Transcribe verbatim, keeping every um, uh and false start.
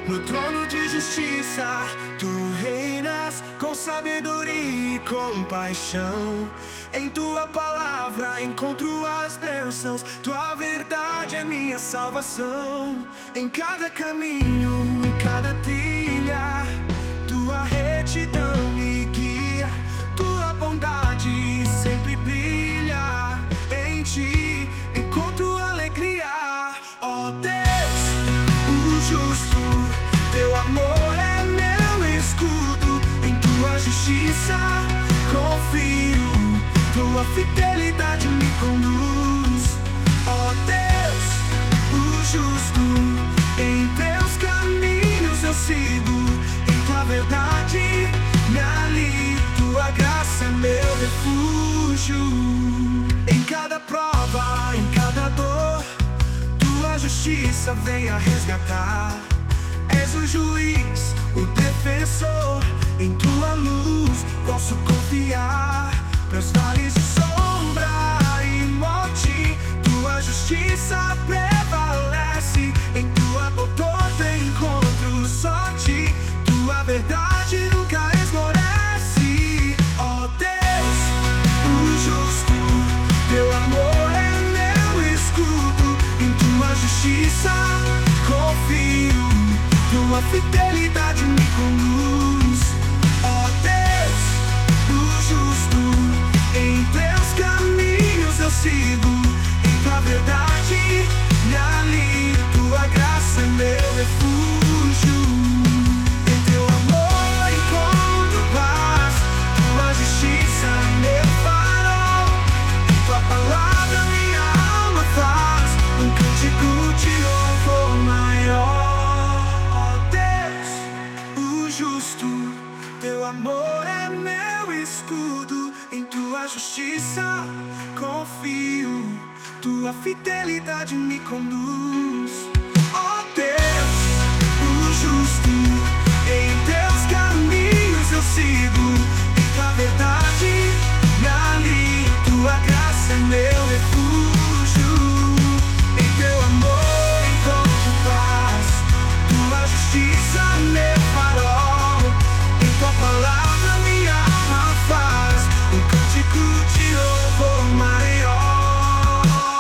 No trono de justiça, tu reinas com sabedoria e compaixão. Em tua palavra encontro as bênçãos, tua verdade é minha salvação. Em cada caminho, em cada trilha, tua retidão me guia. Tua bondade sempre brilha. Em ti encontro alegria. Ó Deus, o justo, teu amor é meu escudo. Em tua justiça confio, tua fidelidade me conduz. Ó Deus, o justo, em teus caminhos eu sigo. Em tua verdade me alio, tua graça é meu refúgio. Em cada prova, em cada dor, tua justiça vem a resgatar. És o juiz, o defensor, em tua luz posso confiar. Meus vales de sombra e morte, tua justiça prevalece. Em tua toda encontro sorte, tua verdade nunca esmorece. Ó Deus, o justo, teu amor é meu escudo. Em tua justiça confio, tua fidelidade me conduz. Ó Deus, o justo, em teus caminhos eu sigo. Em tua verdade me alio, tua graça é meu refúgio. Em teu amor encontro paz, tua justiça é meu farol. Em tua palavra minha alma faz um cântico de louvor maior. Ó Deus, o justo, teu amor é meu escudo. Em tua justiça confio, tua fidelidade me conduz. Ó Deus, o justo, em teus caminhos eu sigo. Em tua verdade me alio, tua graça é meu refúgio. Em teu amor encontro paz, tua justiça é meu farol. Em tua palavra minha alma faz um cântico de louvor maior.